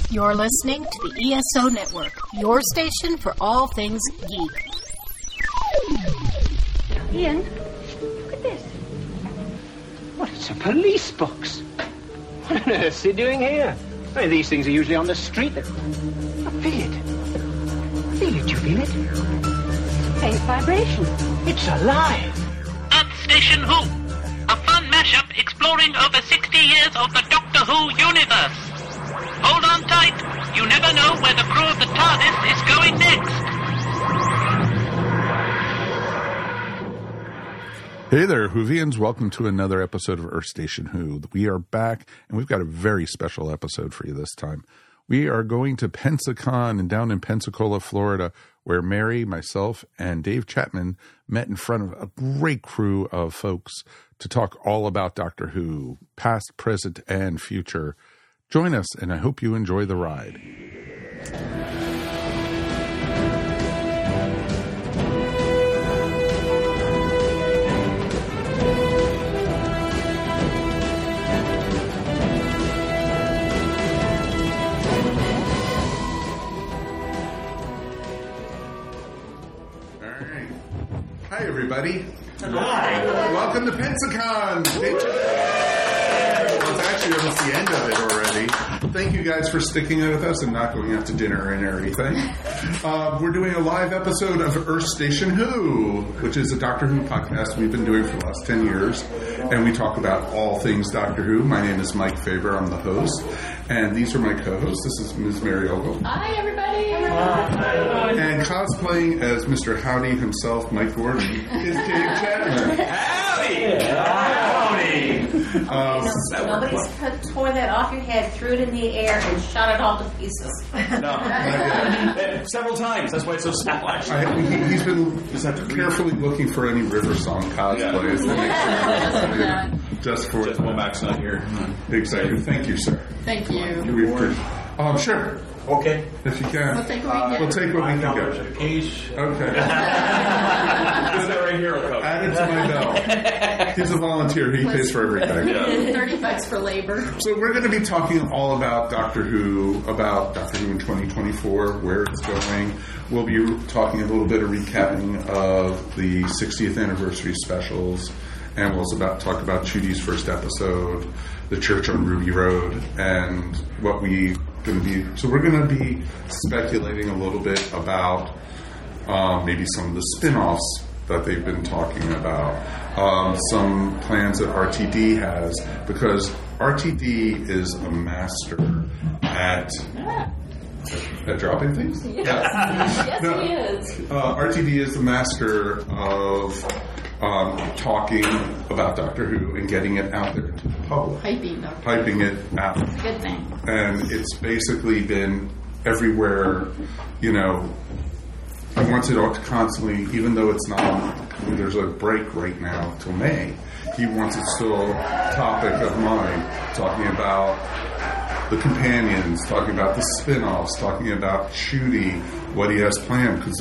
You're listening to the ESO Network, your station for all things geek. Ian, look at this. What, it's a police box. What on earth is he doing here? I mean, these things are usually on the street. I feel it. Feel it, you feel it? Faint vibration. It's alive. Earth Station Who, a fun mashup exploring over 60 years of the Doctor Who universe. Hold on tight. You never know where the crew of the TARDIS is going next. Hey there, Whovians. Welcome to another episode of Earth Station Who. We are back, and we've got a very special episode for you this time. We are going to Pensacon and down in Pensacola, Florida, where Mary, myself, and Dave Chapman met in front of a great crew of folks to talk all about Doctor Who, past, present, and future. Join us, and I hope you enjoy the ride. Hi, everybody. Hi. Welcome to Pensacon. Well, it's actually almost the end of it already. Thank you guys for sticking with us and not going out to dinner and everything. We're doing a live episode of Earth Station Who, which is a Doctor Who podcast we've been doing for the last 10 years. And we talk about all things Doctor Who. My name is Mike Faber. I'm the host. And these are my co-hosts. This is Ms. Mary Ogle. Hi, everybody. And cosplaying as Mr. Howdy himself, Mike Gordon, is Dave Chapman. Howdy! Nobody's tore that off your head, threw it in the air, and shot it all to pieces. No. Several times. That's why it's so small, actually. He's been carefully looking for any River Song cosplays to make sure. Just Womack's not here. Exactly. Thank you, sir. Thank you. Sure. Okay. If you can. We'll take what we We'll get. take what we can get. Quiche. Okay. Is that right here? Add it to my belt. He's a volunteer. He pays for everything. $30 for labor. So we're going to be talking all about Doctor Who in 2024, where it's going. We'll be talking a little bit of recapping of the 60th anniversary specials, and we'll also talk about Chudi's first episode, The Church on Ruby Road, and what we going to be. So we're going to be speculating a little bit about maybe some of the spin-offs that they've been talking about, some plans that RTD has, because RTD is a master at dropping things? Yes, he is. RTD is the master of talking about Doctor Who and getting it out there to the public. Hyping it out. It's a good thing. And it's basically been everywhere, He wants it all to constantly, even though it's not, there's a break right now till May, he wants it still topic of mind, talking about the companions, talking about the spin-offs, talking about Chudi, what he has planned, because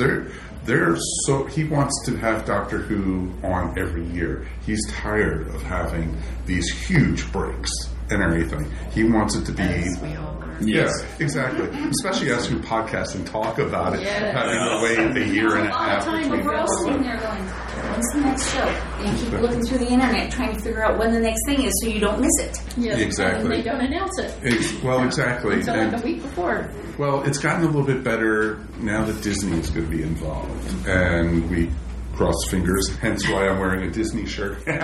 he wants to have Doctor Who on every year. He's tired of having these huge breaks and everything. He wants it to be... Yes, exactly. Especially us who podcast and talk about it, having to wait a year and a half. But we're all sitting there going, when's the next show? And you keep looking through the internet trying to figure out when the next thing is so you don't miss it. Yes, Exactly. And they don't announce it. Exactly. Until like a week before. Well, it's gotten a little bit better now that Disney is going to be involved. And we cross fingers, hence why I'm wearing a Disney shirt. I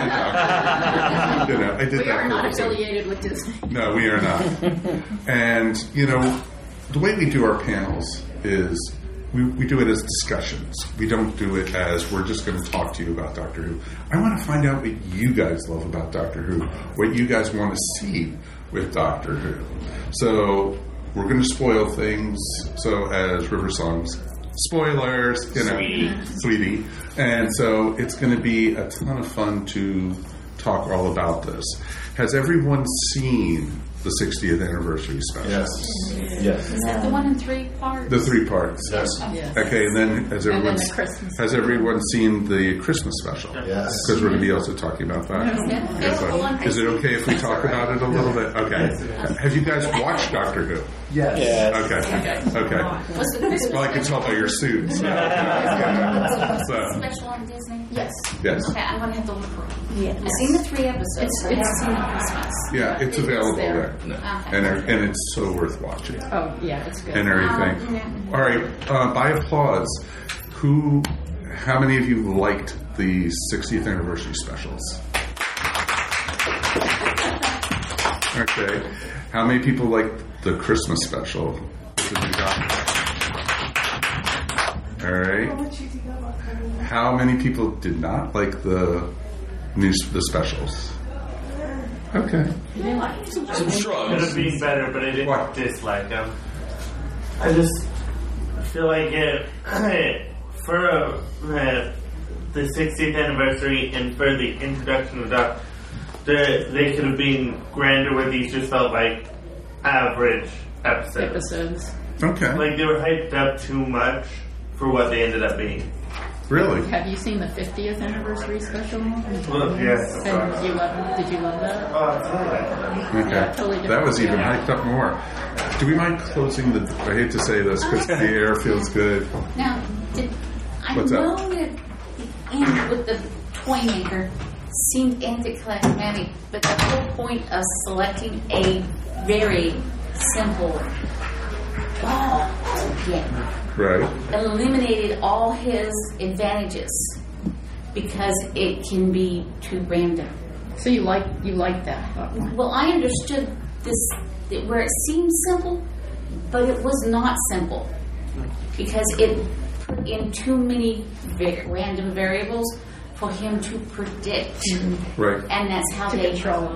did We that are not purposely. affiliated with Disney. No, we are not. And, the way we do our panels is we do it as discussions. We don't do it as we're just going to talk to you about Doctor Who. I want to find out what you guys love about Doctor Who, what you guys want to see with Doctor Who. So we're going to spoil things. So as River Songs, spoilers, sweetie. And so it's going to be a ton of fun to talk all about this. Has everyone seen the 60th anniversary special. Yes. Yes. Is that the one in 3 parts? The 3 parts. Yes. Okay, and then has everyone seen the Christmas special? Yes. Because we're going to be also talking about that. Yeah. Is it okay if we talk about it a little bit? Okay. Have you guys watched Doctor Who? Yes. Okay. What's the Christmas Well, I can tell by your suits. So. special on Disney? Yes. Yes. Okay, I'm going to have to look for it. Yeah. I've seen the 3 episodes, but I haven't seen the Christmas. Yeah, it's available there. Okay. And it's so worth watching. Oh, yeah, it's good. And everything. All right, by applause, how many of you liked the 60th anniversary specials? Okay. How many people liked the Christmas special? All right. How many people did not like the specials? Okay. Some shrugs. Could have been better, but I didn't dislike them. I just feel like for the 60th anniversary and for the introduction of Doc, they could have been grander, where these just felt like average episodes. Okay. Like they were hyped up too much for what they ended up being. Really? Have you seen the 50th anniversary special? Yes. And did you love that? Oh, absolutely. Okay. Yeah, totally different. That was even hyped up more. Do we mind closing the... I hate to say this because the air feels good. Now, I What's know up? that the end with the toy maker seemed anticlimactic, but the whole point of selecting a very simple ball to get Right. eliminated all his advantages because it can be too random. So you like that? Well, I understood this where it seemed simple, but it was not simple because it put in too many random variables for him to predict, Right. and that's how they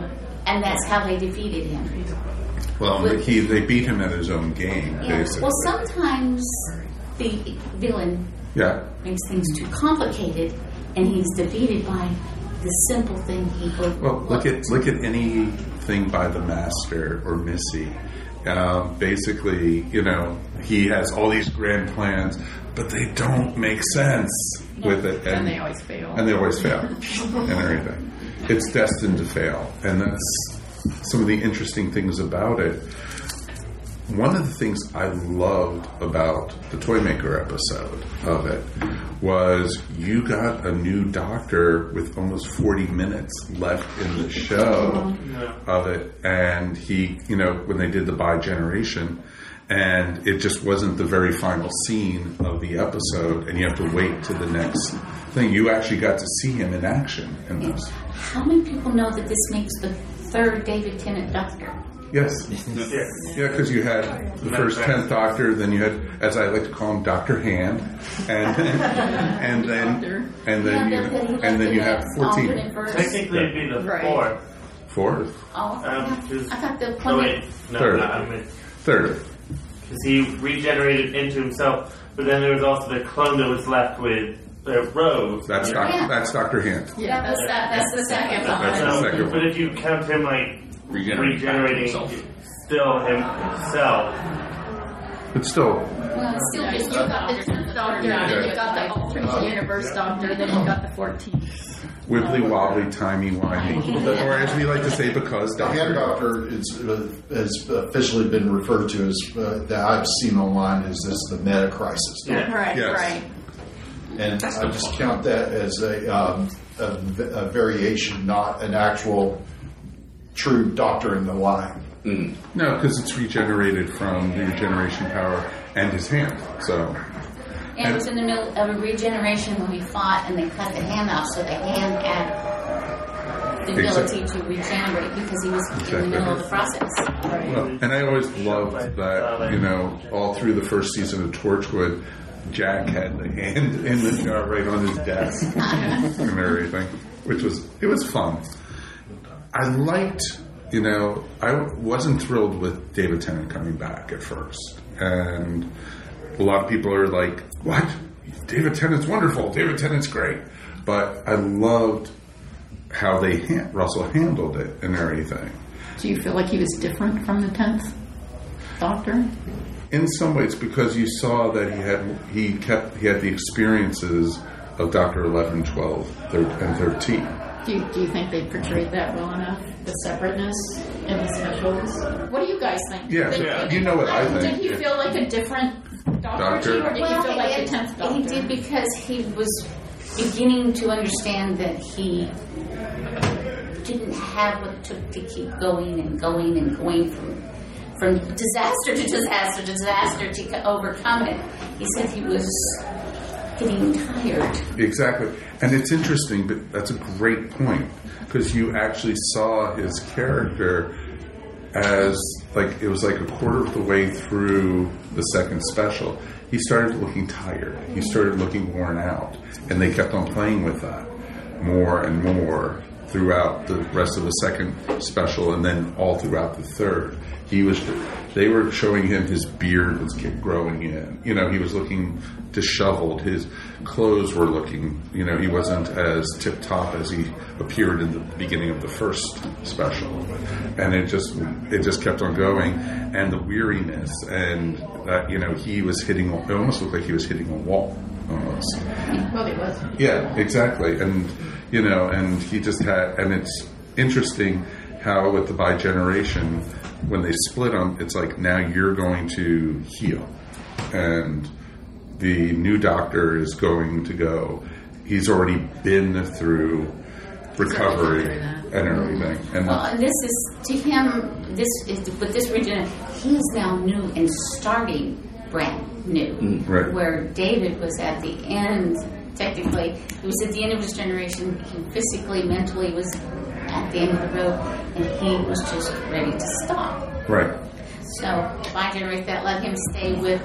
defeated him. Well, they beat him at his own game, basically. Well, sometimes the villain makes things too complicated, and he's defeated by the simple thing he overlooked. Well, look at anything by the Master or Missy. Basically, he has all these grand plans, but they don't make sense with it, And they always fail. And everything. It's destined to fail, and that's some of the interesting things about it. One of the things I loved about the Toymaker episode of it was you got a new Doctor with almost 40 minutes left in the show of it, and he, when they did the bi-generation, and it just wasn't the very final scene of the episode, and you have to wait to the next thing. You actually got to see him in action in this. How many people know that this makes the 3rd David Tennant Doctor? Yes. Yeah, because you had the first 10th Doctor, then you had, as I like to call him, Dr. Hand, and then you have 14. Technically, it'd be the 4th. Fourth? Oh, I thought the No, wait. No, Third. Third. Because he regenerated into himself, but then there was also the clone that was left with Rose. That's Dr. Hand. Yeah, that's the second one. That's the second But one. if you count him like regenerating still himself. But still, Well, it's still You got the 10th Doctor, then you got the alternate universe Doctor, then you got the 14th. wibbly wobbly, timey wimey, or as we like to say, because The Hand Doctor. Doctor has officially been referred to as, that I've seen online, as the meta crisis. Yeah. Right, Yes. right. And I just count that as a variation, not an actual true Doctor in the line. No, because it's regenerated from the regeneration power and his hand. So, And it was in the middle of a regeneration when we fought, and they cut the hand off, so the hand had the ability to regenerate because he was in the middle of the process. well, and I always loved that, all through the first season of Torchwood, Jack had the hand in the jar right on his desk and everything, it was fun. I liked, I wasn't thrilled with David Tennant coming back at first. And a lot of people are like, what? David Tennant's wonderful. David Tennant's great. But I loved how Russell handled it and everything. Do you feel like he was different from the 10th Doctor? In some ways, because you saw that he had the experiences of Dr. 11, 12, and 13. Do you think they portrayed that well enough? The separateness in the specials? What do you guys think? Yeah, you know what I think. Did he feel like a different doctor to you, or did he feel like the 10th Doctor? He did, because he was beginning to understand that he didn't have what it took to keep going and going and going from disaster to disaster to disaster to overcome it. He said he was getting tired. Exactly. And it's interesting, but that's a great point, because you actually saw his character as, like, it was like a quarter of the way through the second special. He started looking tired. He started looking worn out. And they kept on playing with that more and more throughout the rest of the second special, and then all throughout the third. They were showing him his beard was growing in. You know, he was looking disheveled. His clothes were looking, you know, he wasn't as tip-top as he appeared in the beginning of the first special. And it just kept on going. And the weariness, and that, you know, he was it almost looked like he was hitting a wall, almost. Well, he was. Yeah, exactly. And, you know, and he just had, and it's interesting how with the bi-generation, when they split them, it's like, now you're going to heal. And the new doctor is going to go. He's already been through recovery and everything. And this is, to him, with this region, he is now new and starting brand new. Right. Where David was at the end, technically, he was at the end of his generation. He physically, mentally was at the end of the road, and he was just ready to stop. Right. So, bi-generation, that let him stay with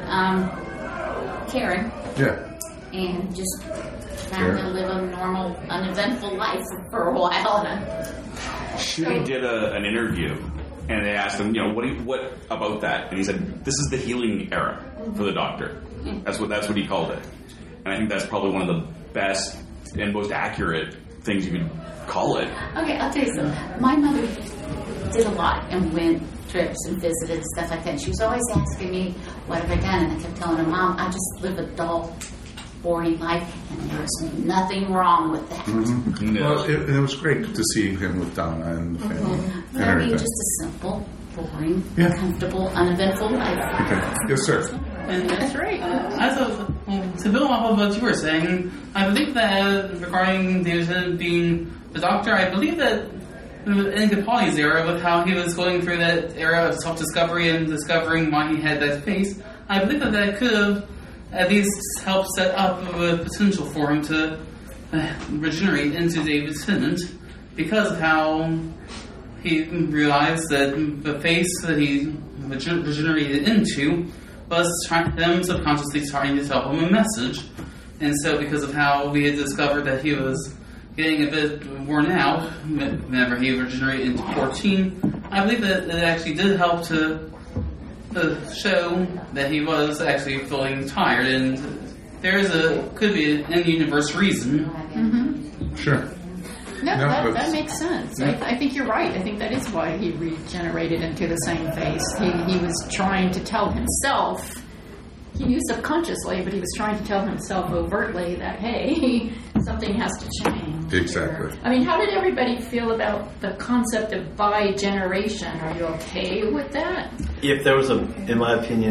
Karen. Yeah. And just trying to live a normal, uneventful life for a while. She did an interview, and they asked him, you know, what about that? And he said, this is the healing era for the Doctor. That's what he called it. And I think that's probably one of the best and most accurate things you could call it. Okay, I'll tell you something. My mother did a lot and went trips and visited and stuff like that. She was always asking me, what have I done? And I kept telling her, Mom, I just live a dull, boring life, and there's nothing wrong with that. Mm-hmm. No. Well, it was great to see him with Donna and the family. And I mean, just a simple, boring, comfortable, uneventful life. Okay. Yes, sir. And that's right. To build off of what you were saying, I believe that regarding David being the Doctor, I believe that in Capaldi's era, with how he was going through that era of self-discovery and discovering why he had that face, I believe that could have at least helped set up a potential for him to regenerate into David Tennant, because of how he realized that the face that he regenerated into was them subconsciously trying to tell him a message. And so because of how we had discovered that he was getting a bit worn out whenever he regenerated into 14, I believe that it actually did help to show that he was actually feeling tired, and could be an in-universe reason. Mm-hmm. Sure. No, that makes sense. Yeah. I think you're right. I think that is why he regenerated into the same face. He was trying to tell himself, he knew subconsciously, but he was trying to tell himself overtly that, hey, something has to change. Exactly. I mean, how did everybody feel about the concept of bi-generation? Are you okay with that? If there was in my opinion,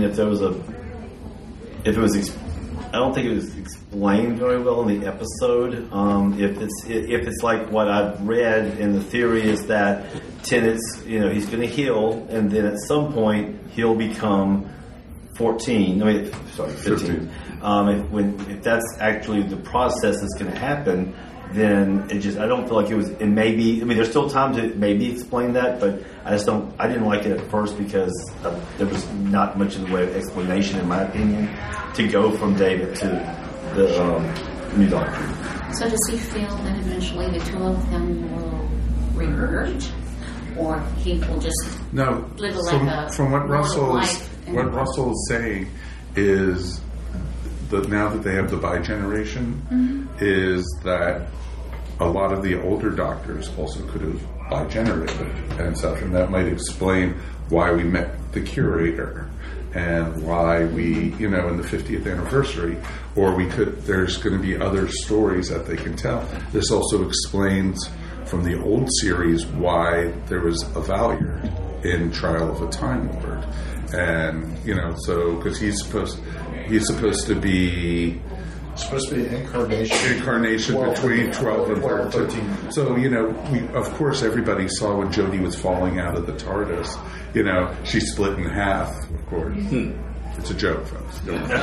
I don't think it was explained very well in the episode. If it's like what I've read, and the theory is that Tennant's, he's going to heal, and then at some point he'll become 15. If that's actually the process that's going to happen, then I don't feel like it was. And maybe, there's still time to maybe explain that, but I didn't like it at first because there was not much in the way of explanation, in my opinion, to go from David to the new Doctor. So does he feel that eventually the two of them will remerge, or he will just live from what Russell is saying is that now that they have the bi-generation, is that a lot of the older doctors also could have generated and stuff, and that might explain why we met the curator and why we, in the 50th anniversary, or there's going to be other stories that they can tell. This also explains from the old series why there was a Valiant in Trial of a Time Lord, and so because he's supposed to be incarnation between 12 and 13. So of course everybody saw when Jodie was falling out of the TARDIS. She split in half. Of course, it's a joke, folks.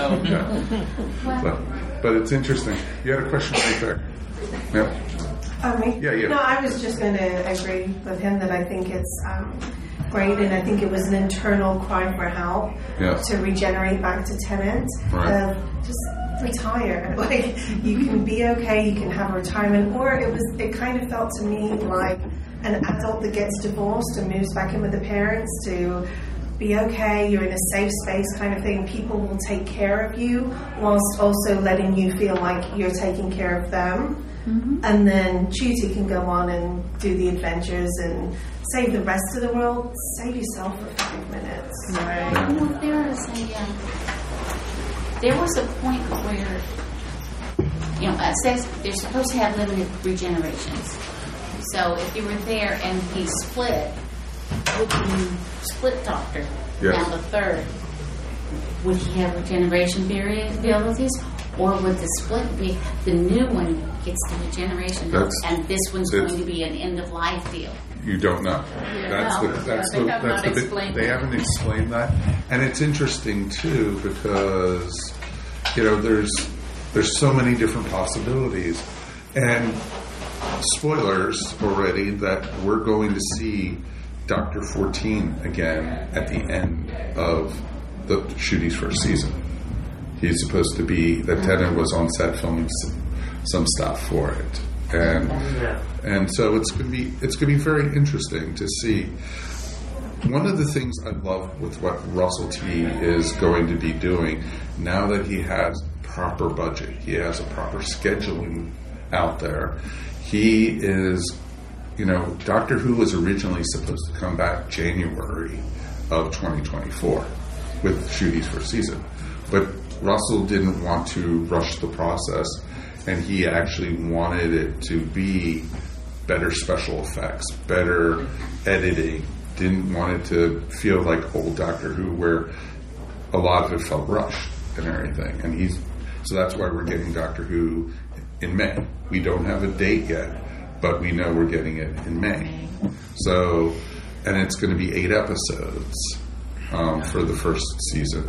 But it's interesting. You had a question right there. Yeah. Me? Yeah. No, I was just going to agree with him that I think it's great, and I think it was an internal cry for help to regenerate back to Tennant. Right. Just retire. Like, you can be okay, you can have a retirement, or it kind of felt to me like an adult that gets divorced and moves back in with the parents to be okay, you're in a safe space kind of thing. People will take care of you whilst also letting you feel like you're taking care of them. Mm-hmm. And then Ncuti can go on and do the adventures and save the rest of the world. Save yourself for 5 minutes. Right. There was a point where, it says they're supposed to have limited regenerations. So if you were there and he split, would you split Doctor down the third? Would he have regeneration abilities? Or would the split be the new one gets the regeneration and this one's going to be an end of life deal? You don't know. They haven't explained that, and it's interesting too because there's so many different possibilities, and spoilers already that we're going to see Dr. 14 again at the end of the Ncuti's first season. He's supposed to be that Tennant was on set filming some stuff for it. And so it's going to be very interesting to see. One of the things I love with what Russell T is going to be doing now that he has proper budget, he has a proper scheduling out there. He is, Doctor Who was originally supposed to come back January of 2024 with Ncuti's first season, but Russell didn't want to rush the process. And he actually wanted it to be better special effects, better editing. Didn't want it to feel like old Doctor Who, where a lot of it felt rushed and everything. And so that's why we're getting Doctor Who in May. We don't have a date yet, but we know we're getting it in May. So, and it's going to be 8 episodes for the first season.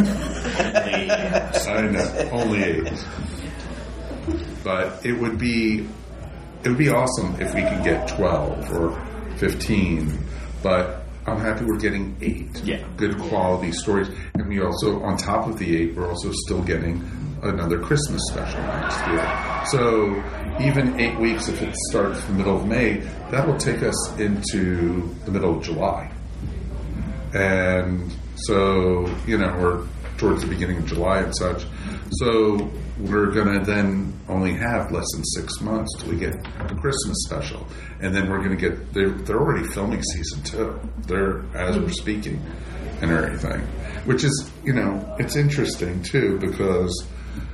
I know, only 8. But it would be awesome if we could get 12 or 15. But I'm happy we're getting 8 good quality stories. And we also, on top of the 8, we're also still getting another Christmas special next year. So even 8 weeks, if it starts the middle of May, that will take us into the middle of July. And so, we're towards the beginning of July and such. So we're going to then only have less than 6 months till we get the Christmas special. And then we're going to get, they're already filming season 2. As we're speaking and everything. Which is, it's interesting too because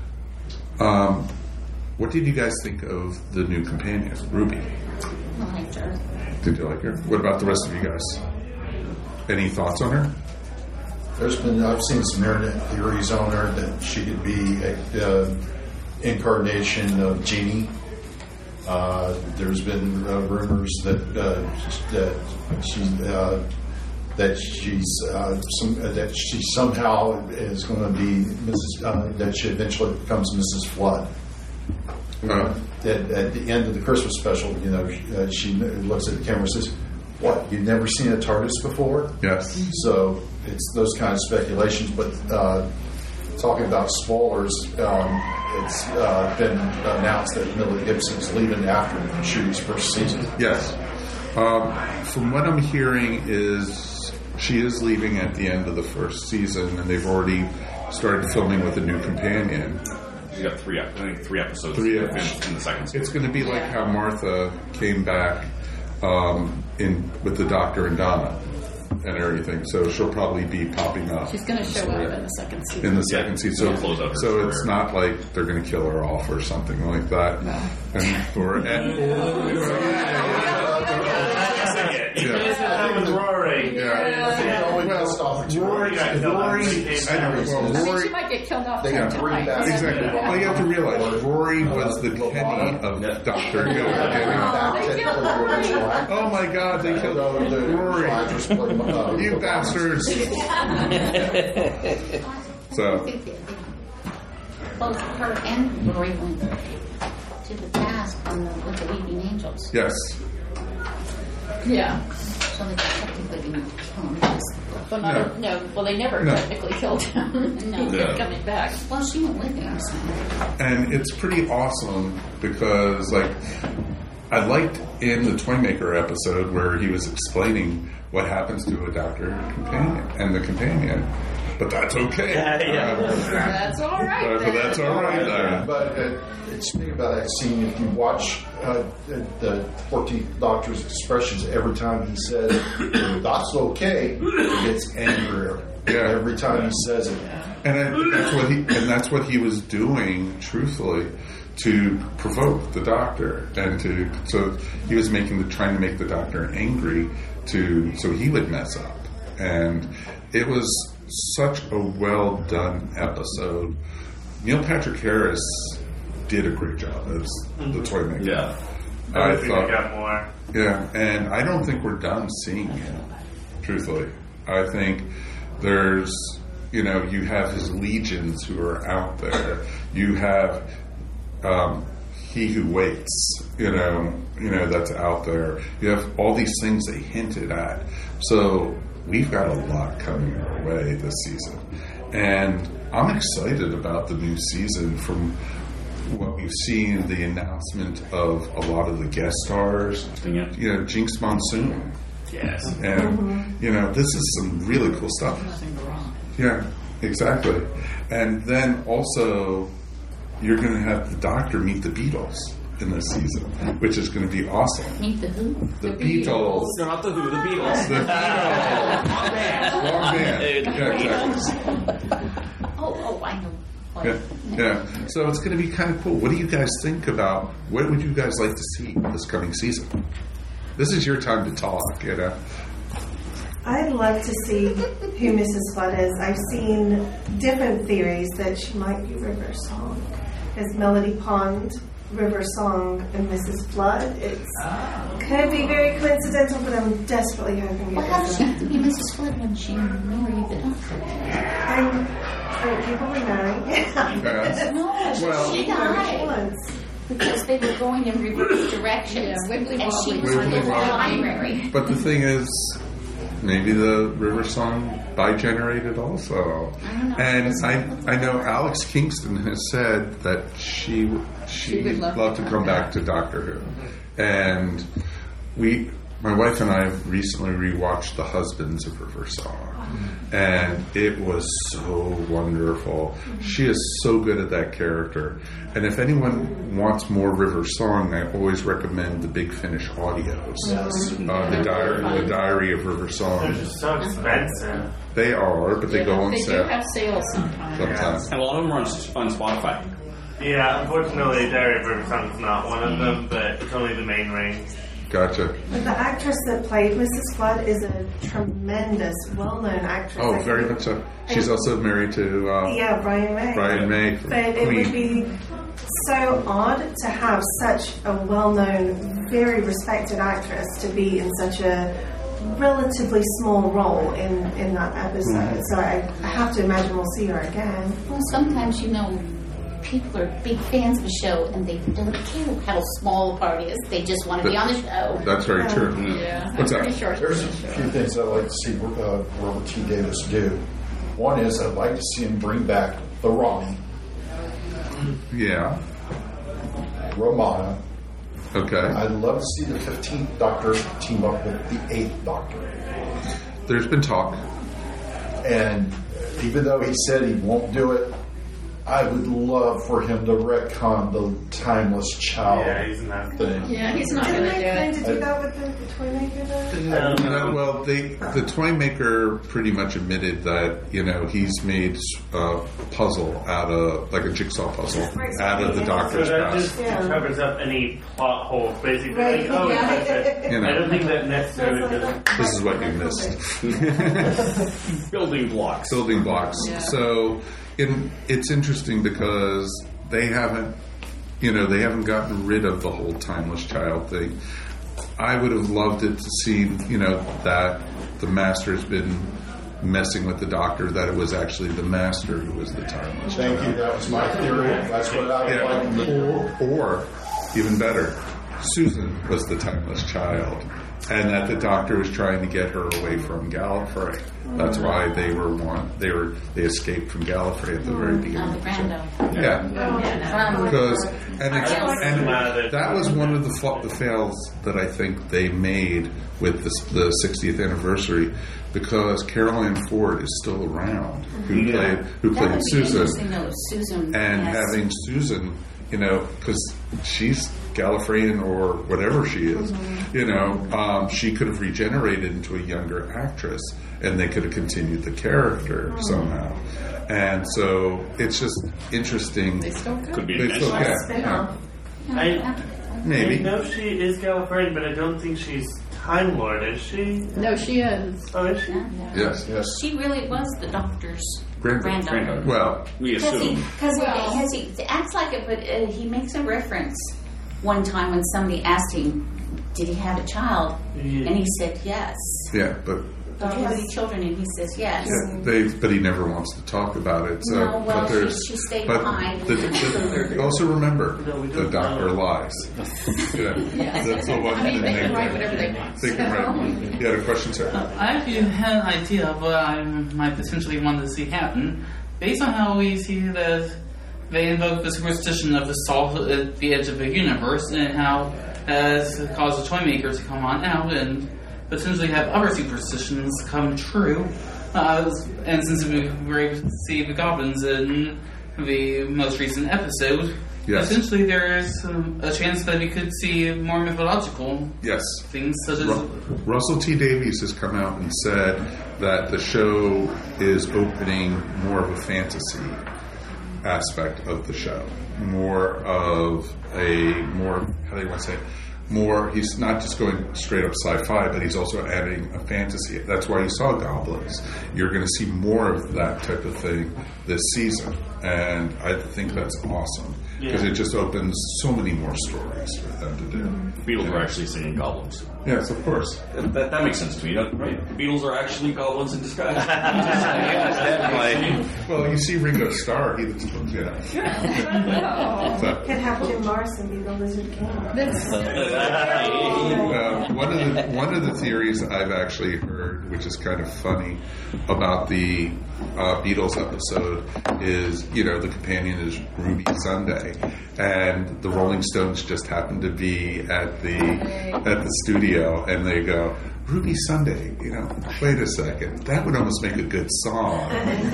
what did you guys think of the new companion, Ruby? I liked her. Did you like her? What about the rest of you guys? Any thoughts on her? I've seen some internet theories on her that she could be an incarnation of Jeannie. There's been rumors that she somehow is going to be that she eventually becomes Mrs. Flood. At the end of the Christmas special, she looks at the camera and says, "What? You've never seen a TARDIS before?" Yes. So it's those kind of speculations. But talking about spoilers, it's been announced that Millie Gibson's leaving after Ncuti's first season. Yes. From what I'm hearing is she is leaving at the end of the first season, and they've already started filming with a new companion. You got 3 episodes. 3 in the second season. It's going to be like how Martha came back with the Doctor and Donna and everything. So she'll probably be popping up. She's going to show up in the second season. In the second season. So it's not like they're going to kill her off or something like that. No. That was Rory. She might get killed off Exactly. Well, you have to realize Rory was the Kenny of Doctor Who. Oh my God, they killed Rory. You bastards. So. Both her and Rory went to the task with the Weeping Angels. Yes. Yeah. So they technically didn't kill him. Well, they never technically killed him. He kept coming back. Well, she went with him. So. And it's pretty awesome because, like, I liked in the Toymaker episode where he was explaining what happens to a doctor and the companion. But that's okay. That's all right. But that's all right there. But speaking about that scene, if you watch the 14th Doctor's expressions every time he says "that's okay," he gets angrier. Every time he says it, and that's what he was doing, truthfully, to provoke the Doctor, and so he was trying to make the Doctor angry so he would mess up, and it was such a well done episode. Neil Patrick Harris did a great job as the Toymaker. Yeah, I think we got more. Yeah, and I don't think we're done seeing him. Truthfully, I think there's you have his legions who are out there. You have He Who Waits. That's out there. You have all these things they hinted at. So we've got a lot coming our way this season. And I'm excited about the new season from what we've seen, the announcement of a lot of the guest stars. Jinx Monsoon. Yes. And, this is some really cool stuff. Yeah, exactly. And then also, you're going to have the Doctor meet the Beatles in this season, which is going to be awesome. Meet the who? The Beatles. No, not the Who, the Beatles. The Beatles. Wrong band. Yeah, exactly. Oh, I know. Yeah. So it's going to be kind of cool. What do you guys think about, what would you guys like to see this coming season? This is your time to talk, I'd love to see who Mrs. Flood is. I've seen different theories that she might be River Song. As Melody Pond, River Song, and Mrs. Flood. Could be very coincidental, but I'm desperately hoping it how does she have to be Mrs. Flood when she married the Doctor? You probably know. No, she died. Because they were going in reverse directions. And she was in the library. But the thing is, maybe the River Song bi-generated also. And I know Alex Kingston has said that she would love to come back to Doctor Who. And my wife and I recently rewatched The Husbands of River Song. And it was so wonderful. She is so good at that character. And if anyone wants more River Song, I always recommend the Big Finish audios. Yes. The Diary of River Song. They're just so expensive. They are, but they go on sale. They do have sales sometimes. And a lot of them are on Spotify. Yeah, unfortunately, Diary of River Song is not one of them, but it's only the main ring. Gotcha. But the actress that played Mrs. Flood is a tremendous, well-known actress. Oh, very much so. She's also married to... Brian May. Brian May. But it would be so odd to have such a well-known, very respected actress to be in such a relatively small role in that episode. Mm-hmm. So I have to imagine we'll see her again. Well, sometimes, people are big fans of a show and they don't care how small a part is. They just want to be on the show. That's very true. Yeah. What's that? Sure There's a few things I'd like to see Robert T. Davis do. One is I'd like to see him bring back the Rani. Yeah. Romana. Okay. I'd love to see the 15th Doctor team up with the 8th Doctor. There's been talk. And even though he said he won't do it, I would love for him to retcon the timeless child thing. Yeah, he's not going to do it. Did do that with the toy maker though? No, well, the toy maker pretty much admitted that he's made a puzzle out of like a jigsaw puzzle out of the Doctor's So that past. just covers up any plot holes, basically. Right, Like, yeah. I don't think that necessarily does. This is what you missed. Building blocks. Building blocks. Yeah. So it's interesting because they haven't gotten rid of the whole timeless child thing. I would have loved it to see, that the Master's been messing with the Doctor, that it was actually the Master who was the timeless child. Thank you. That was my theory. That's what I would like. Or even better, Susan was the timeless child, and that the Doctor was trying to get her away from Gallifrey. That's why they escaped from Gallifrey at the very beginning. Yeah, because and that was one of the fails that I think they made with the 60th anniversary, because Caroline Ford is still around, who played Susan, and having Susan, because she's Gallifreyan or whatever she is, she could have regenerated into a younger actress, and they could have continued the character somehow. And so it's just interesting. They still could be They still can. Maybe. I know she is Gallifreyan, but I don't think she's Time Lord, is she? No, she is. Oh, is she? Yes. She really was the Doctor's granddaughter. Well, we assume. Because it acts like it, but he makes a reference one time when somebody asked him, did he have a child? Yeah. And he said yes. Yeah, but Did you have any children? And he says yes. but he never wants to talk about it. So, No, well, but there's, she stayed but behind. also remember, the Doctor lies. That's the one thing they can write whatever they want. They can write. You had a question, sir? I actually had an idea of what I might potentially want to see happen, based on how we see that they invoke the superstition of the salt at the edge of the universe, and how that has caused the toy maker to come on out and potentially have other superstitions come true. And since we were able to see the goblins in the most recent episode, essentially there is a chance that we could see more mythological things, such as Russell T. Davies has come out and said that the show is opening more of a fantasy aspect of the show, more of a how do you want to say it? More, he's not just going straight up sci-fi, but he's also adding a fantasy. That's why you saw goblins. You're going to see more of that type of thing this season, and I think that's awesome because it just opens so many more stories for them to do. Beatles are actually singing goblins. Yes, of course. That makes sense to me, right? The Beatles are actually goblins in disguise. Well, you see Ringo Starr, he looks, Could have Jim Morrison be the Lizard King. One of the theories I've actually heard, which is kind of funny, about the Beatles episode is, the companion is Ruby Sunday, and the Rolling Stones just happened to be at the studio, and they go, Ruby Sunday, wait a second, that would almost make a good song.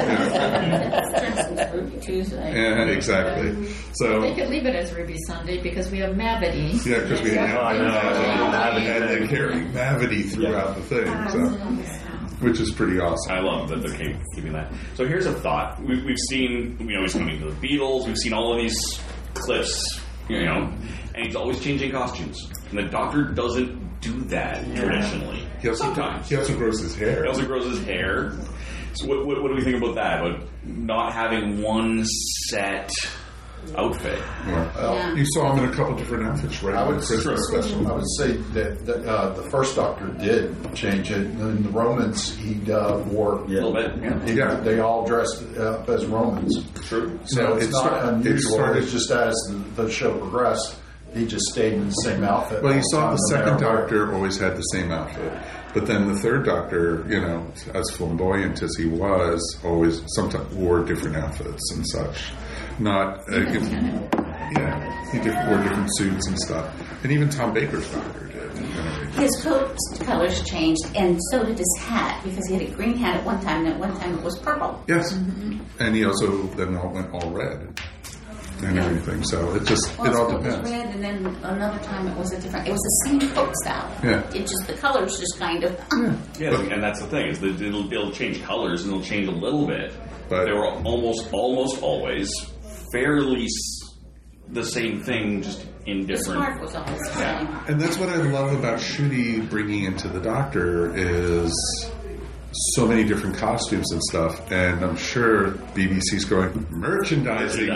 Ruby Tuesday. Yeah, exactly. So They could leave it as Ruby Sunday because we have Mavity. yeah, because we have Mavity, and they're carrying Mavity throughout the thing, so, which is pretty awesome. I love that they're keeping that. So here's a thought. We've seen, he's coming to the Beatles. We've seen all of these clips, and he's always changing costumes. And the Doctor doesn't do that traditionally. He also grows his hair. He also grows his hair. So what do we think about that? About not having one set outfit? You saw him in a couple different outfits, right? I would say that the first Doctor did change it. In the Romans, he wore. A little bit. They all dressed up as Romans. True. So it's not unusual. It's just as the show progressed, he just stayed in the same outfit. Well, you saw the second Doctor always had the same outfit. But then the third Doctor, as flamboyant as he was, always sometimes wore different outfits and such. He wore different suits and stuff. And even Tom Baker's Doctor did. his coat colors changed, and so did his hat, because he had a green hat at one time, and at one time it was purple. Yes. And he also then went all red and everything. So it all It depends. was red, and then another time it was a different. It was the same coat style. Yeah. It just the colors just kind of. Yeah, and that's the thing is that it'll change colors and it'll change a little bit, but they were almost always fairly the same thing, just in The different. scarf was always the same. And that's what I love about Shooty bringing into the Doctor is so many different costumes and stuff. And I'm sure BBC's going, merchandising.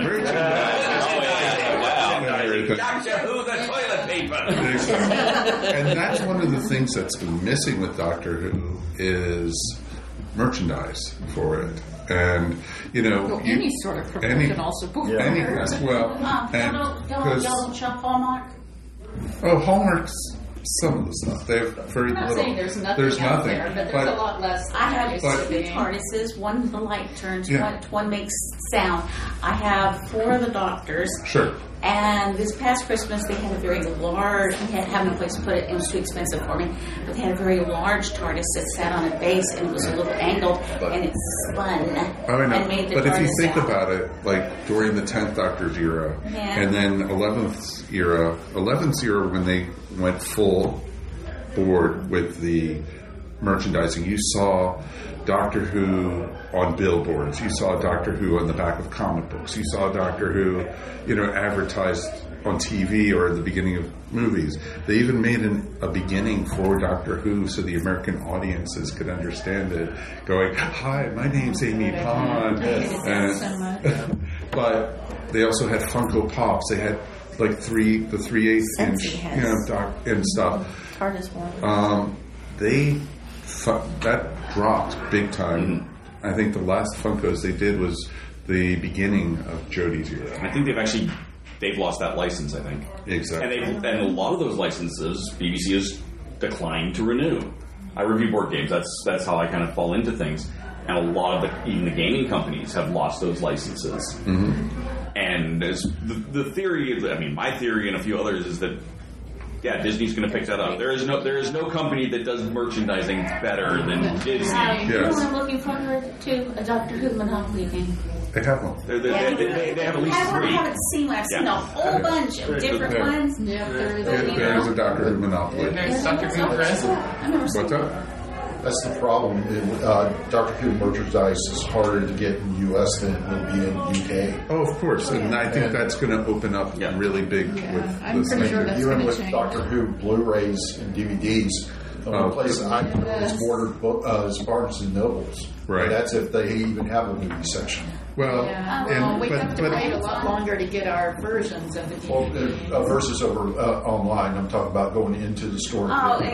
Doctor Who, the toilet paper. And that's one of the things that's been missing with Doctor Who is merchandise for it. And, any sort of promotional support. Y'all don't shop Hallmark? Oh, Hallmark's some of the stuff. They have very I'm not little. saying there's nothing out there, but there's a lot less. I have used to two be. TARDISes. One the light turns, Yeah. one makes sound. I have 4 of the Doctors. Sure. And this past Christmas, they had a very large. We had having a place to put it. It was too expensive for me. But they had a very large TARDIS that sat on a base, and it was a little angled, and it spun I know. and made the But if you TARDIS think sound. about it, like during the 10th Doctor's era, Yeah. and then 11th's era when they went full board with the merchandising, you saw Doctor Who on billboards, you saw Doctor Who on the back of comic books, you saw Doctor Who, advertised on TV or at the beginning of movies. They even made a beginning for Doctor Who so the American audiences could understand it, going, "Hi, my name's Amy Pond." But they also had Funko Pops. They had like the 3/8 inch, and stuff. TARDIS one. That dropped big time. I think the last Funkos they did was the beginning of Jodie's era. I think they've lost that license. I think exactly, and a lot of those licenses BBC has declined to renew. I review board games. That's how I kind of fall into things, and a lot of even the gaming companies have lost those licenses. Mm-hmm. And as the theory, my theory and a few others is that. Yeah, Disney's going to pick that up. There is no company that does merchandising better than Disney. You know what I'm looking forward to? A Doctor Who Monopoly game. They have one. They have at least 3. I haven't seen one. I've seen a whole bunch of different ones. There is a Doctor Who Monopoly. There's Doctor Who Press. What's up? That's the problem. Doctor Who merchandise is harder to get in the U.S. than it will be in the U.K. Oh, of course. And I think that's going to open up really big with I'm this pretty thing. sure that's Even gonna with change. Doctor Who Blu-rays and DVDs, the only place I can is Border is Barnes and Nobles. Right. And that's if they even have a movie section. Well, we have to wait a lot longer to get our versions of the DVD. Versus over online. I'm talking about going into the store.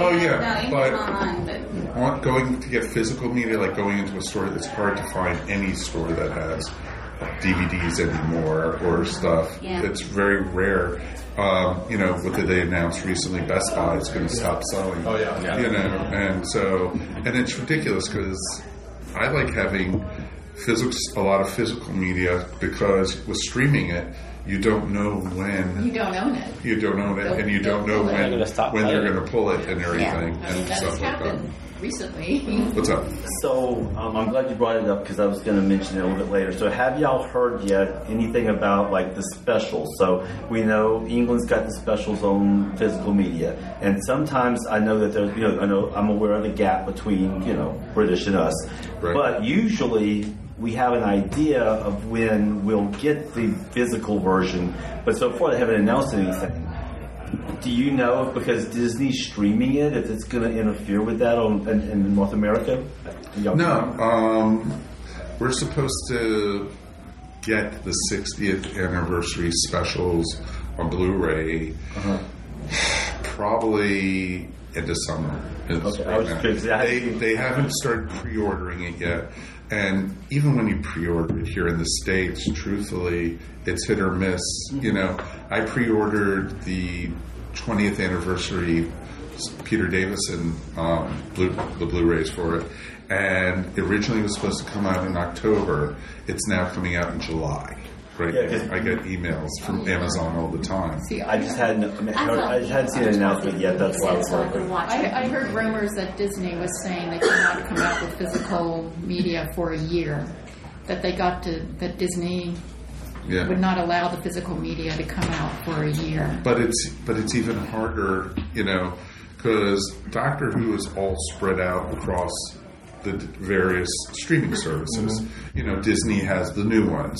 But going to get physical media, like going into a store, it's hard to find any store that has DVDs anymore or stuff. Yeah. It's very rare. What did they announce recently? Best Buy is going to stop selling. Oh, yeah. And it's ridiculous because I like having a lot of physical media because with streaming it, you don't know when. You don't own it. You don't own it, and you don't know when they're going to pull it and everything. That And has stuff like happened recently. What's up? So I'm glad you brought it up because I was going to mention it a little bit later. So have y'all heard yet anything about like the specials? So we know England's got the specials on physical media, and sometimes I know that there's I'm aware of the gap between British and us, but usually we have an idea of when we'll get the physical version, but so far they haven't announced anything. Do you know if because Disney's streaming it, if it's going to interfere with that in North America? No. We're supposed to get the 60th anniversary specials on Blu-ray probably into summer. They haven't started pre-ordering it yet. And even when you pre-order it here in the States, truthfully, it's hit or miss. I pre-ordered the 20th anniversary Peter Davison the Blu-rays for it, and originally it was supposed to come out in October. It's now coming out in July. right Yeah, now. I get emails from Amazon all the time. See, I just hadn't seen an announcement yet. That's why I was wondering. I heard rumors that Disney was saying they cannot come out with physical media for a year. That that Disney would not allow the physical media to come out for a year. But it's even harder, because Doctor Who is all spread out across the various streaming services. Disney has the new ones.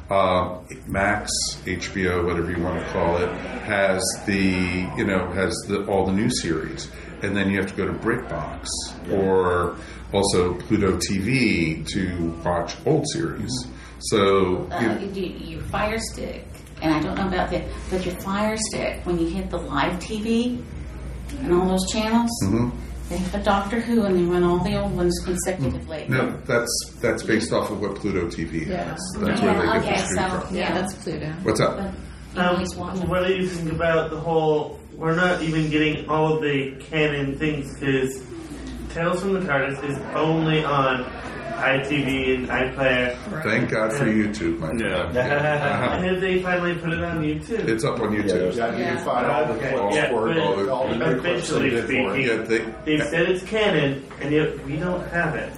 Max, HBO, whatever you want to call it, has all the new series, and then you have to go to BritBox or also Pluto TV to watch old series. So your Fire Stick, and I don't know about that, but your Fire Stick, when you hit the live TV and all those channels, they have a Doctor Who, and they run all the old ones consecutively. No, that's based off of what Pluto TV has. That's Yeah, where they okay, get the stream so, from. yeah. That's Pluto. What's up? What do you think about the whole? We're not even getting all of the canon things because Tales from the TARDIS is only on iTV and iPlayer. Thank God for YouTube, my friend. And have they finally put it on YouTube? It's up on YouTube. Yeah, you can find all the clips for it, all the new clips they Officially did for it. speaking, they've said it's canon, and yet we don't have it.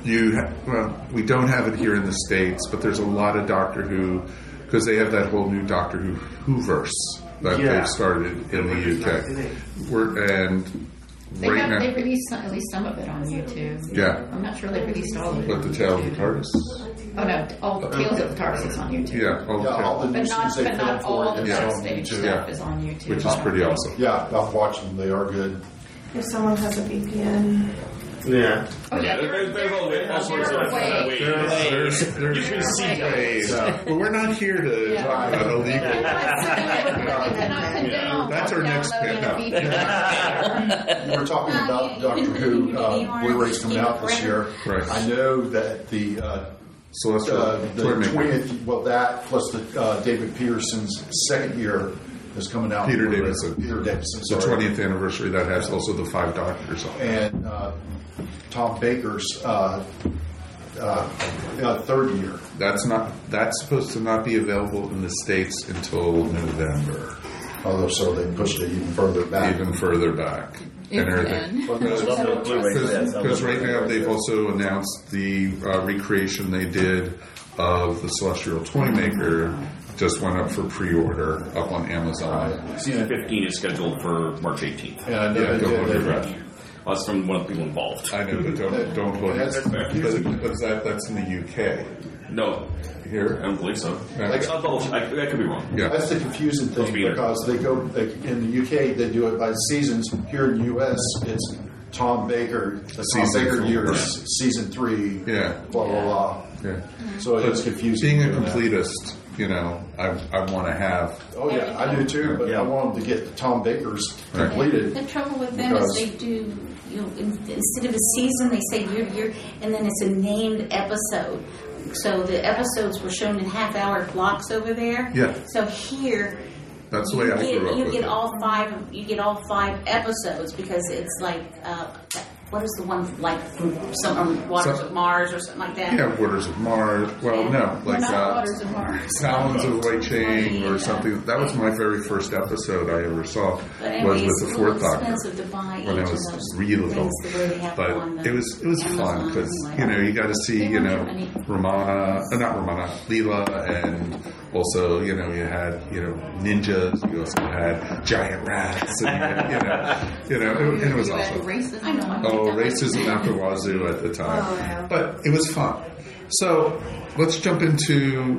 We don't have it here in the States, but there's a lot of Doctor Who, because they have that whole new Doctor Who-verse that they've started in the UK. They released at least some of it on YouTube. Yeah. I'm not sure they released all of it. But the Tales of the TARDIS. Oh no, all the Tales of the TARDIS is on YouTube. Yeah, all the new but not, scenes they but not filmed for all it the is on backstage YouTube. stuff is on YouTube. Which is pretty awesome. Yeah, I've watched them. They are good. If someone has a VPN. Yeah. Oh, yeah. There's all sorts of ways. There's ways. But we're not here to talk about illegal. That's our next panel. We're talking about Doctor Who Blu-rays coming out this year. Right. I know that the Celestial the Toymaker. 20th, well, that plus the David Peterson's second year is coming out. Peter Davison. The The 20th anniversary that has also the 5 Doctors on it. And Tom Baker's third year. That's supposed to not be available in the States until November. Although, so they pushed it even further back. Because right now they've also announced the recreation they did of the Celestial Toymaker just went up for pre-order up on Amazon. Season 15 is scheduled for March 18th. Yeah, don't look at that. Well, that's from one of the people involved. I know, but don't look at that. That's in the UK. No. Here? I don't believe so. Yeah. I could be wrong. Yeah. That's the confusing thing because they go in the UK they do it by seasons. Here in the US it's Tom Baker. Tom Baker years season 3. Yeah. Blah blah blah. Yeah. So it's confusing. Being a completist, I want to have. Oh yeah, I do too. But I want them to get Tom Baker's completed. The trouble with them is they do. Instead of a season, they say year, and then it's a named episode. So the episodes were shown in half-hour blocks over there. Yeah. So here, that's the way I grew up. You get all 5. You get all 5 episodes because it's like what is the one like some Waters of Mars or something like that? Yeah, Waters of Mars. Well, no, like Waters of Mars. Talons of Wei Chang or something. That was my very first episode I ever saw. But anyway, was with the 4th Doctor to buy when I was real little. But it was fun because you got to see Romana, not Romana, Leela, and also you had ninjas. You also had giant rats, and it was awesome. Racism out the wazoo at the time. Oh, yeah. But it was fun. So let's jump into,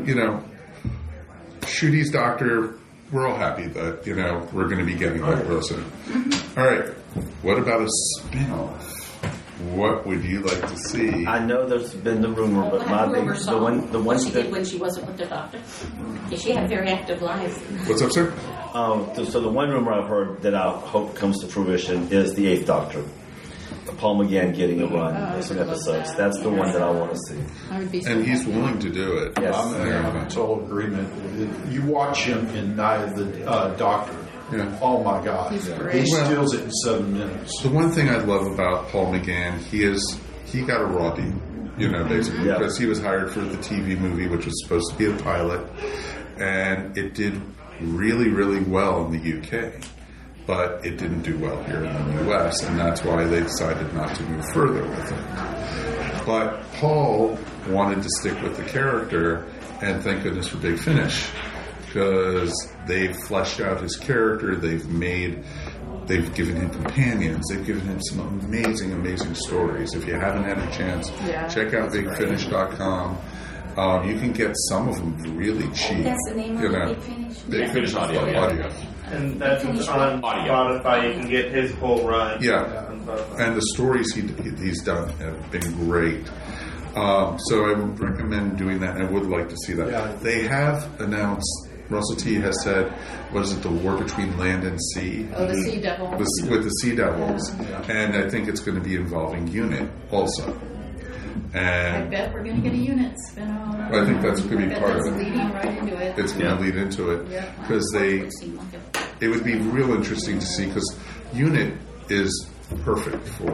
Ncuti's Doctor. We're all happy that, we're going to be getting that real soon. All right. What about a spin-off? What would you like to see? I know there's been the rumor, but my big, the one she did when she wasn't with the doctor. Yeah, she had a very active life. What's up, sir? So the one rumor I've heard that I hope comes to fruition is the 8th Doctor. Paul McGann getting a run of some episodes. That's the one that I want to see. And he's willing to do it. Yes. I'm in total agreement. You watch him in Night of the Doctor. Yeah. Oh my God. He steals it in 7 minutes. The one thing I love about Paul McGann, he got a raw deal. basically, because he was hired for the TV movie, which was supposed to be a pilot, and it did really, really well in the UK, but it didn't do well here in the US, and that's why they decided not to move further with it. But Paul wanted to stick with the character, and thank goodness for Big Finish, because they've fleshed out his character, they've given him companions, they've given him some amazing, amazing stories. If you haven't had a chance, check out BigFinish.com. You can get some of them really cheap. That's the name of Big Finish? Big Finish Audio. And that's on Spotify. You can get his whole run. Yeah. And the stories he's done have been great. So I would recommend doing that, and I would like to see that. Yeah. They have announced, Russell T has said, what is it, the war between land and sea? Oh, the Sea Devils. With the Sea Devils. Yeah. And I think it's going to be involving UNIT also. And I bet we're going to get a UNIT spin-off. I think that's going to be part of it. It's leading right into it. It's going to lead into it. Because it would be real interesting to see, because UNIT is perfect for,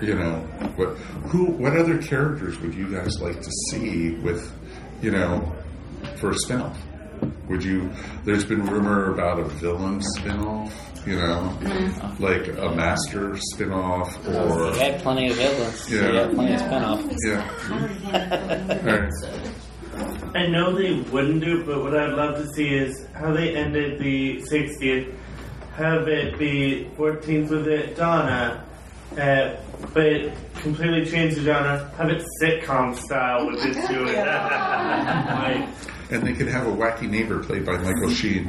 what other characters would you guys like to see with, for a spin-off? There's been rumor about a villain spin-off, like a master spin-off, or... We had plenty of villains. Yeah. We had plenty of spin-off. Yeah. I know they wouldn't do it, but what I'd love to see is how they ended the 60th. Have it be 14th with it, Donna, but completely change the genre. Have it sitcom style with this to it. And they could have a wacky neighbor played by Michael Sheen.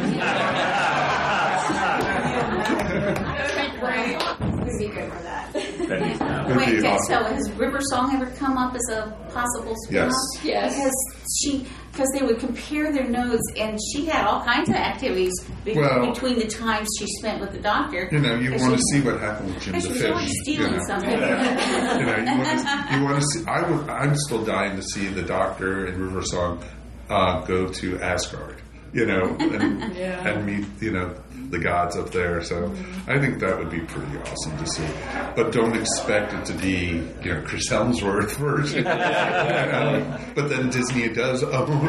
Wait, so has River Song ever come up as a possible spin-off? Yes. Because they would compare their notes, and she had all kinds of activities between the times she spent with the doctor. You want to see what happened with Jim the Fish. She's always stealing something. You want to see. I'm still dying to see the doctor in River Song go to Asgard. And meet the gods up there. So I think that would be pretty awesome to see. But don't expect it to be Chris Hemsworth version. But then Disney does own.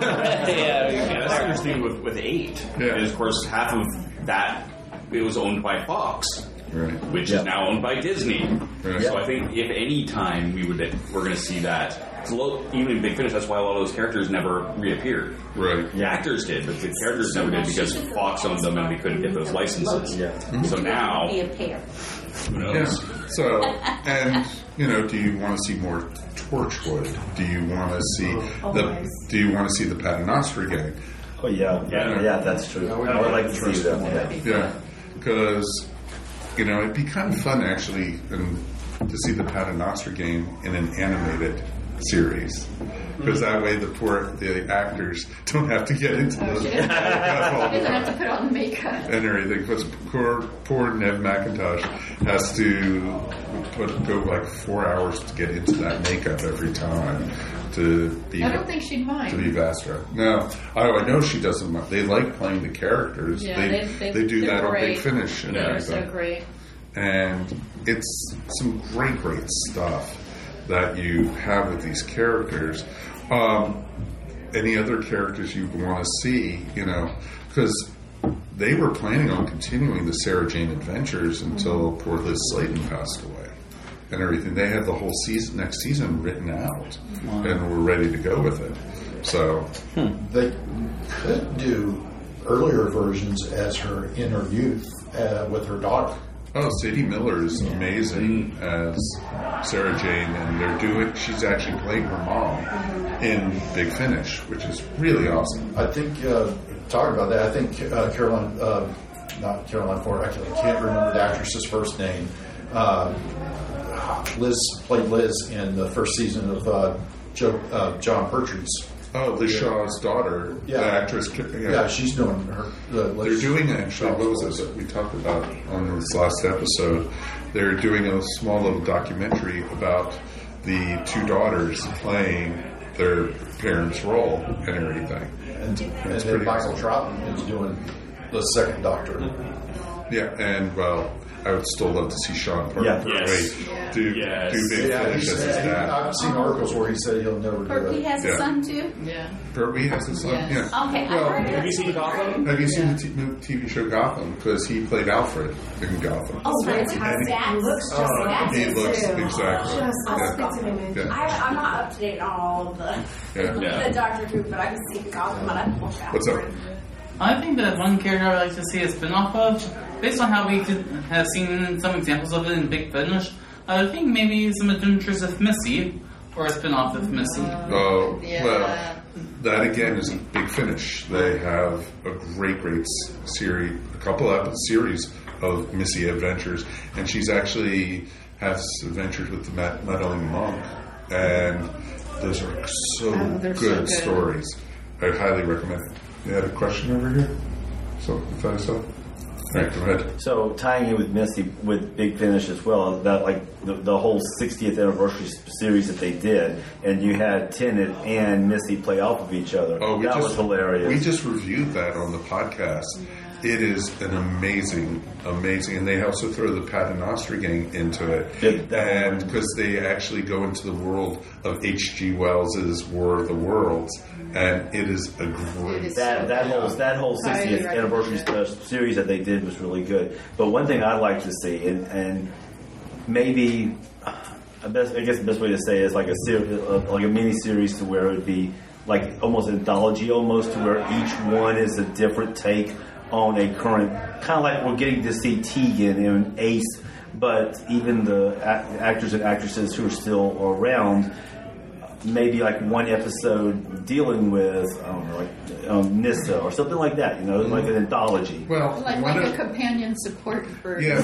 That's interesting with 8. Yeah. And of course, half of that it was owned by Fox. Right. Which is now owned by Disney. Right. So I think if any time we're going to see that. Even in Big Finish, that's why a lot of those characters never reappeared. Right. The actors did, but the characters never did because Fox owned them and we couldn't get those licenses. So now, who knows? Yeah. So, and do you want to see more Torchwood? Do you want to see Do you want to see the Paternoster gang? Oh yeah, that's true. I would like to see that. Yeah, because it'd be kind of fun actually, to see the Paternoster gang in an animated series, because that way the actors don't have to get into those. Doesn't have to put on the makeup and everything. Because poor Ned McIntosh has to go like 4 hours to get into that makeup every time to be. I don't think she'd mind to be Vastra. No, I know she doesn't mind. They like playing the characters. Yeah, they do that on Big Finish and they're everything. so great. And it's some great stuff that you have with these characters. Any other characters you want to see, because they were planning on continuing the Sarah Jane Adventures until poor Liz Sladen passed away and everything. They had the whole next season written out and were ready to go with it. So they could do earlier versions as her inner youth with her daughter. Oh, Sadie Miller is amazing as Sarah Jane, and she's actually playing her mom in Big Finish, which is really awesome. I think, talking about that, I think not Caroline Ford, actually, I can't remember the actress's first name. Liz played Liz in the first season of John Pertree's. Oh, Liz Shaw's daughter, the actress. Yeah, she's doing her. They're doing actually. What was this that we talked about on this last episode? They're doing a small little documentary about the two daughters playing their parents' role and everything. And then Michael Troughton is doing the second Doctor. Yeah, and I would still love to see Sean Pertwee do Big Finish as his dad. I've seen articles where he said he'll never do Pertwee that. has a son too? Yeah. Pertwee has a son, yeah. Okay, Well, I heard Have you seen Gotham? Have you seen the TV show Gotham? Because he played Alfred in Gotham. Oh, fantastic. He looks just like He looks exactly. I'm not up to date on all of the Doctor Who, but I've seen Gotham and I've watched that. What's up? I think that one character I'd like to see a spin-off of, based on how we have seen some examples of it in Big Finish, I think maybe some Adventures of Missy, or a spin-off of Missy. Oh, well, that again is a Big Finish. They have a great series, a couple of series of Missy adventures, and she's actually has adventures with the Madeline Monk, and those are good stories. I highly recommend it. You had a question over here? So, if I saw. All right, go ahead. So, tying in with Missy, with Big Finish as well, that like the whole 60th anniversary series that they did, and you had Tennant and Missy play off of each other. Oh, that was hilarious. We just reviewed that on the podcast. It is an amazing, and they also throw the Paternoster gang into it, and because they actually go into the world of H.G. Wells's War of the Worlds, and it is a great that whole 60th anniversary series that they did was really good. But one thing I'd like to see, and maybe I guess the best way to say it is like a mini series to where it would be like almost an anthology, almost to where each one is a different take on a current, kind of like we're getting to see Tegan and Ace, but even the actors and actresses who are still around, maybe like one episode dealing with, I don't know, like Nissa or something like that, you know, like an anthology. Well, like a companion support for There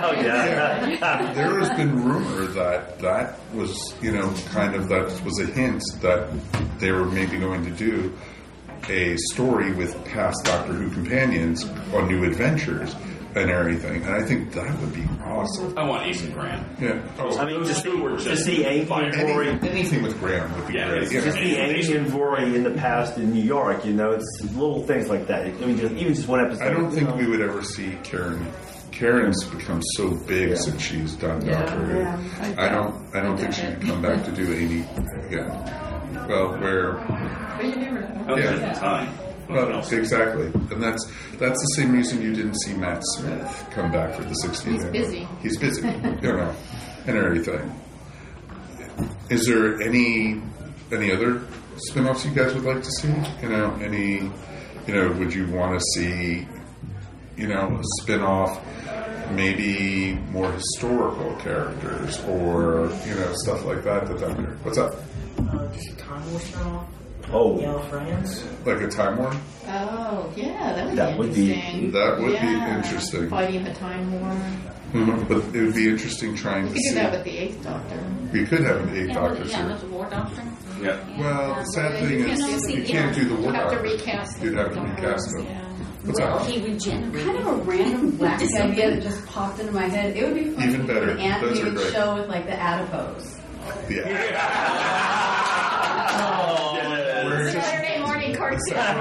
has been rumor that was, kind of that was a hint that they were maybe going to do a story with past Doctor Who companions on new adventures and everything, and I think that would be awesome. I want Ace and Graham. Yeah. I mean, to see Amy and Rory. Anything with Graham would be great. To see Amy and Rory in the past in New York, it's little things like that. I mean, even just one episode. I don't think we would ever see Karen. Karen's become so big since she's done Doctor Who. Yeah. I don't think she can come back to do Amy again. Well, But you never know. Time. Well, exactly, and that's the same reason you didn't see Matt Smith come back for the 60th. He's busy, and everything. Is there any other spin-offs you guys would like to see? Would you want to see, a spin-off, maybe more historical characters or stuff like that? What's up? Just a Time War spin-off. Oh, Yellow Friends. Like a Time War? Oh, yeah, that would be interesting. That would be interesting. Fighting the Time War. Mm-hmm. But it would be interesting trying to see. We could do that with the Eighth Doctor. We could have an Eighth Doctor with the War Doctor. Yeah. Well, the sad thing is you can't do the War Doctor. You'd have to recast him. He regenerated. Kind of a random wacky idea that just popped into my head. It would be fun Even better. if an Those are animated great. show with like the adipose. Saturday morning cartoon.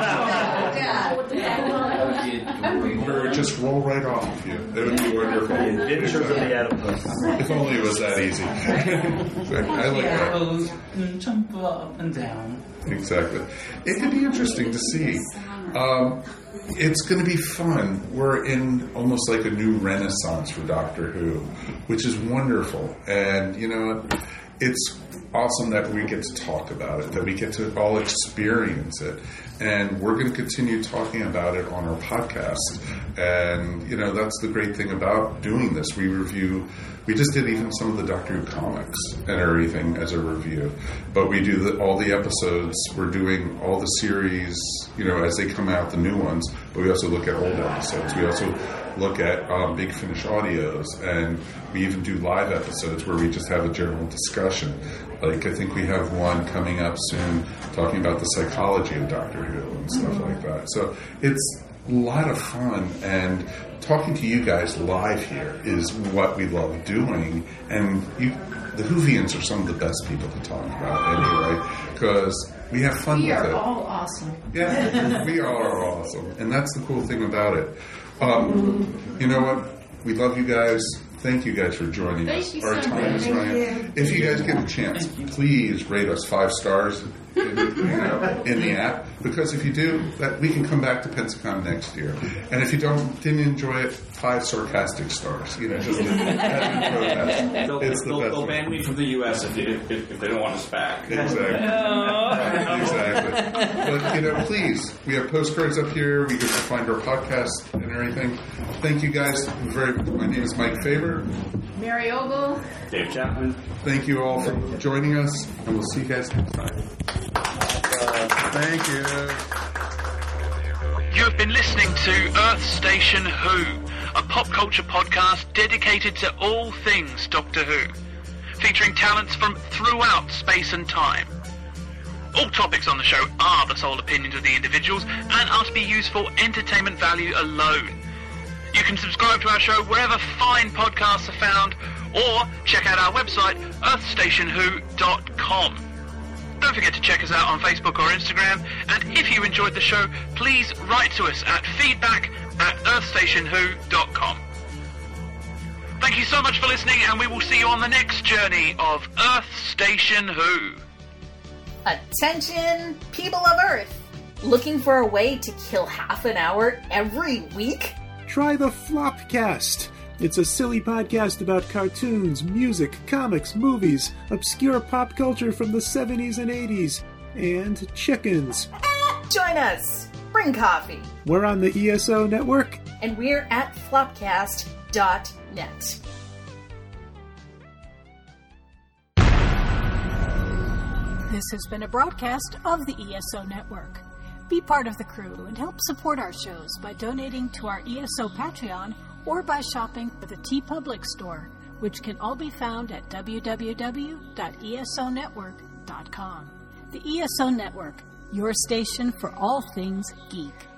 Or just roll right off of you. It would be wonderful. The Adventures of the Adipose. If only it was that easy. I like that. Jump up and down. Exactly. It could be interesting to see. It's going to be fun. We're in almost like a new renaissance for Doctor Who, which is wonderful. And, it's awesome that we get to talk about it, that we get to all experience it. And we're going to continue talking about it on our podcast. And, that's the great thing about doing this. We just did even some of the Doctor Who comics and everything as a review. But we do all the episodes. We're doing all the series, as they come out, the new ones. But we also look at old episodes. We also look at Big Finish audios. And we even do live episodes where we just have a general discussion. Like, I think we have one coming up soon talking about the psychology of Doctor Who and stuff like that. So it's a lot of fun, and talking to you guys live here is what we love doing. And the Whovians are some of the best people to talk about anyway, because we have fun with it. We are all awesome. Yeah, we all are awesome, and that's the cool thing about it. You know what? We love you guys. Thank you guys for joining us. Thank you Our so time much. is running. If you guys get a chance, please rate us 5 stars in the app, because if you do, we can come back to Pensacon next year. And if you didn't enjoy it, 5 sarcastic stars. Just They'll ban me from the U.S. if they don't want us back. Exactly. But please, we have postcards up here. We get to find our podcast and everything. Thank you guys. My name is Mike Faber. Mary Ogle. Dave Chapman. Thank you all for joining us, and we'll see you guys next time. Thank you. You have been listening to Earth Station Who, a pop culture podcast dedicated to all things Doctor Who, featuring talents from throughout space and time. All topics on the show are the sole opinions of the individuals and are to be used for entertainment value alone. You can subscribe to our show wherever fine podcasts are found, or check out our website, earthstationwho.com. Don't forget to check us out on Facebook or Instagram, and if you enjoyed the show, please write to us at feedback@earthstationwho.com. Thank you so much for listening, and we will see you on the next journey of Earth Station Who. Attention, people of Earth! Looking for a way to kill half an hour every week? Try the Flopcast. It's a silly podcast about cartoons, music, comics, movies, obscure pop culture from the 70s and 80s, and chickens. Join us! Bring coffee! We're on the ESO network, and we're at flopcast.net. This has been a broadcast of the ESO Network. Be part of the crew and help support our shows by donating to our ESO Patreon or by shopping at the TeePublic store, which can all be found at www.esonetwork.com. The ESO Network, your station for all things geek.